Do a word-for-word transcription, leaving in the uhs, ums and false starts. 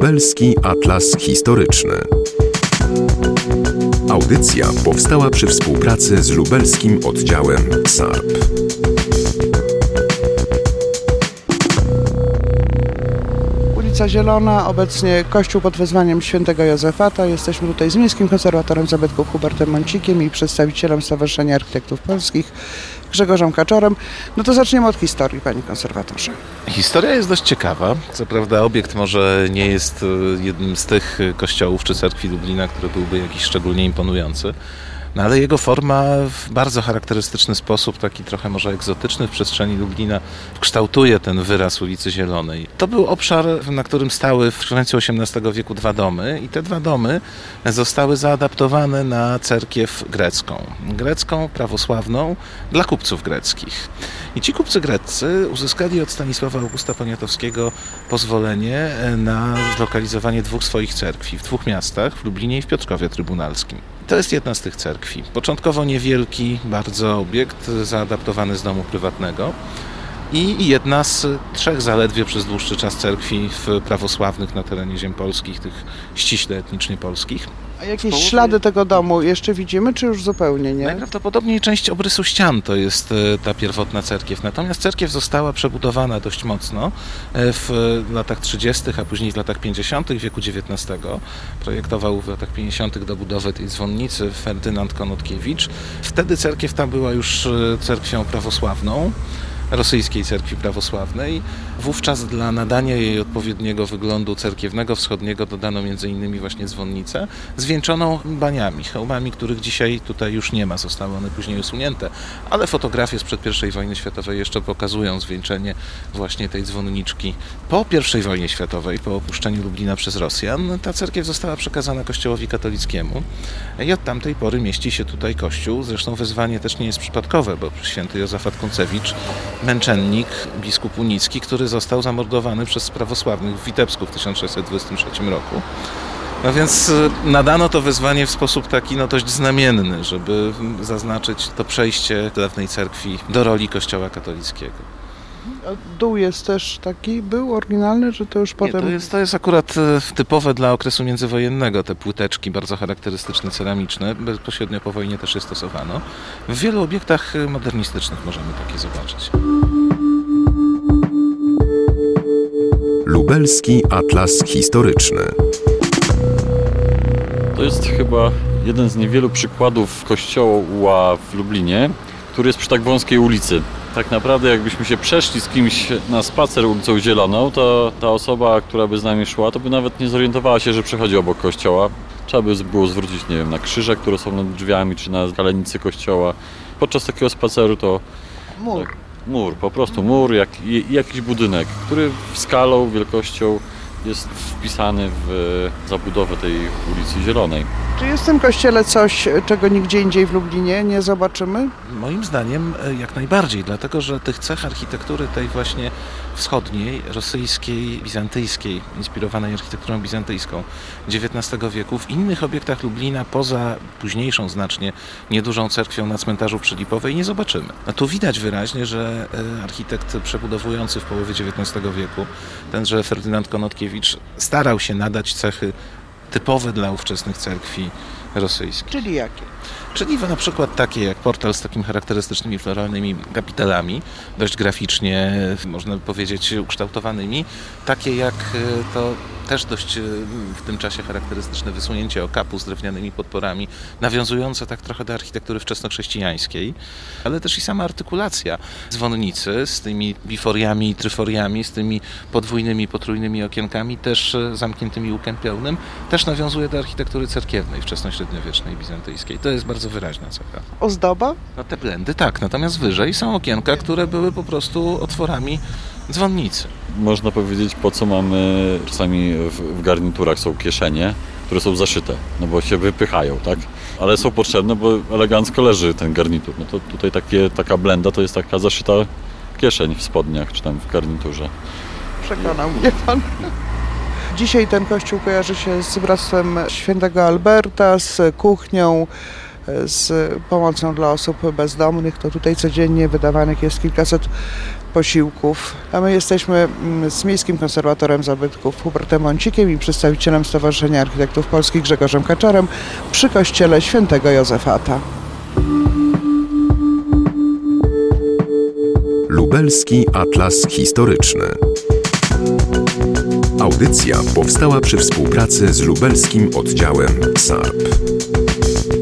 Lubelski Atlas Historyczny. Audycja powstała przy współpracy z lubelskim oddziałem S A R P. Ulica Zielona, obecnie kościół pod wezwaniem świętego Józefata. Jesteśmy tutaj z Miejskim Konserwatorem Zabytków Hubertem Mącikiem i przedstawicielem Stowarzyszenia Architektów Polskich Grzegorzem Kaczorem. No to zaczniemy od historii, panie konserwatorze. Historia jest dość ciekawa. Co prawda obiekt może nie jest jednym z tych kościołów czy cerkwi Lublina, który byłby jakiś szczególnie imponujący. No ale jego forma w bardzo charakterystyczny sposób, taki trochę może egzotyczny w przestrzeni Lublina, kształtuje ten wyraz ulicy Zielonej. To był obszar, na którym stały w końcu osiemnastego wieku dwa domy i te dwa domy zostały zaadaptowane na cerkiew grecką. Grecką, prawosławną dla kupców greckich. I ci kupcy greccy uzyskali od Stanisława Augusta Poniatowskiego pozwolenie na zlokalizowanie dwóch swoich cerkwi w dwóch miastach, w Lublinie i w Piotrkowie Trybunalskim. To jest jedna z tych cerkwi. Początkowo niewielki bardzo obiekt zaadaptowany z domu prywatnego i jedna z trzech zaledwie przez dłuższy czas cerkwi prawosławnych na terenie ziem polskich, tych ściśle etnicznie polskich. A jakieś ślady tego domu jeszcze widzimy, czy już zupełnie nie? Najprawdopodobniej część obrysu ścian to jest ta pierwotna cerkiew. Natomiast cerkiew została przebudowana dość mocno w latach trzydziestych, a później w latach pięćdziesiątych wieku dziewiętnastego. Projektował w latach pięćdziesiątych dobudowę tej dzwonnicy Ferdynand Konotkiewicz. Wtedy cerkiew ta była już cerkwią prawosławną, rosyjskiej cerkwi prawosławnej. Wówczas dla nadania jej odpowiedniego wyglądu cerkiewnego wschodniego dodano między innymi właśnie dzwonnicę zwieńczoną baniami, hełmami, których dzisiaj tutaj już nie ma. Zostały one później usunięte, ale fotografie sprzed pierwszej wojny światowej jeszcze pokazują zwieńczenie właśnie tej dzwonniczki. Po pierwszej wojnie światowej, po opuszczeniu Lublina przez Rosjan, ta cerkiew została przekazana Kościołowi katolickiemu i od tamtej pory mieści się tutaj kościół. Zresztą wezwanie też nie jest przypadkowe, bo święty Józefat Kuncewicz, męczennik, biskup unicki, który został zamordowany przez prawosławnych w Witebsku w tysiąc sześćset dwudziestym trzecim roku. No więc nadano to wezwanie w sposób taki no, dość znamienny, żeby zaznaczyć to przejście dawnej cerkwi do roli Kościoła katolickiego. A dół jest też taki, był oryginalny, czy to już potem? Nie, to jest, to jest akurat typowe dla okresu międzywojennego, te płyteczki bardzo charakterystyczne, ceramiczne, bezpośrednio po wojnie też je stosowano. W wielu obiektach modernistycznych możemy takie zobaczyć. Lubelski Atlas Historyczny. To jest chyba jeden z niewielu przykładów kościoła w Lublinie, który jest przy tak wąskiej ulicy. Tak naprawdę jakbyśmy się przeszli z kimś na spacer ulicą Zieloną, to ta osoba, która by z nami szła, to by nawet nie zorientowała się, że przechodzi obok kościoła. Trzeba by było zwrócić, nie wiem, na krzyże, które są nad drzwiami, czy na kalenicy kościoła. Podczas takiego spaceru to... Mur. Tak, mur, po prostu mur, jak, i jakiś budynek, który skalą, wielkością jest wpisany w zabudowę tej ulicy Zielonej. Czy jest w tym kościele coś, czego nigdzie indziej w Lublinie nie zobaczymy? Moim zdaniem jak najbardziej, dlatego że tych cech architektury tej właśnie wschodniej, rosyjskiej, bizantyjskiej, inspirowanej architekturą bizantyjską dziewiętnastego wieku w innych obiektach Lublina, poza późniejszą znacznie niedużą cerkwią na cmentarzu przy Lipowej, nie zobaczymy. A tu widać wyraźnie, że architekt przebudowujący w połowie dziewiętnastego wieku, tenże Ferdynand Konotkiewicz, starał się nadać cechy typowe dla ówczesnych cerkwi rosyjskich. Czyli jakie? Czyli na przykład takie jak portal z takimi charakterystycznymi floralnymi kapitelami, dość graficznie, można by powiedzieć, ukształtowanymi. Takie jak to też dość w tym czasie charakterystyczne wysunięcie okapu z drewnianymi podporami, nawiązujące tak trochę do architektury wczesnochrześcijańskiej, ale też i sama artykulacja dzwonnicy z tymi biforiami i tryforiami, z tymi podwójnymi, potrójnymi okienkami, też zamkniętymi łukiem pełnym, też nawiązuje do architektury cerkiewnej, wczesnośredniowiecznej, bizantyjskiej. To jest bardzo wyraźna cecha. Ozdoba? No te blendy tak, natomiast wyżej są okienka, które były po prostu otworami dzwonnicy. Można powiedzieć, po co mamy czasami w, w garniturach są kieszenie, które są zaszyte, no bo się wypychają, tak? Ale są potrzebne, bo elegancko leży ten garnitur. No to tutaj takie, taka blenda to jest taka zaszyta kieszeń w spodniach, czy tam w garniturze. Przekonał mnie pan. Dzisiaj ten kościół kojarzy się z Bractwem Świętego Alberta, z kuchnią z pomocą dla osób bezdomnych, to tutaj codziennie wydawanych jest kilkaset posiłków. A my jesteśmy z Miejskim Konserwatorem Zabytków Hubertem Mącikiem i przedstawicielem Stowarzyszenia Architektów Polskich Grzegorzem Kaczorem przy kościele świętego Józefata. Lubelski Atlas Historyczny. Audycja powstała przy współpracy z lubelskim oddziałem S A P.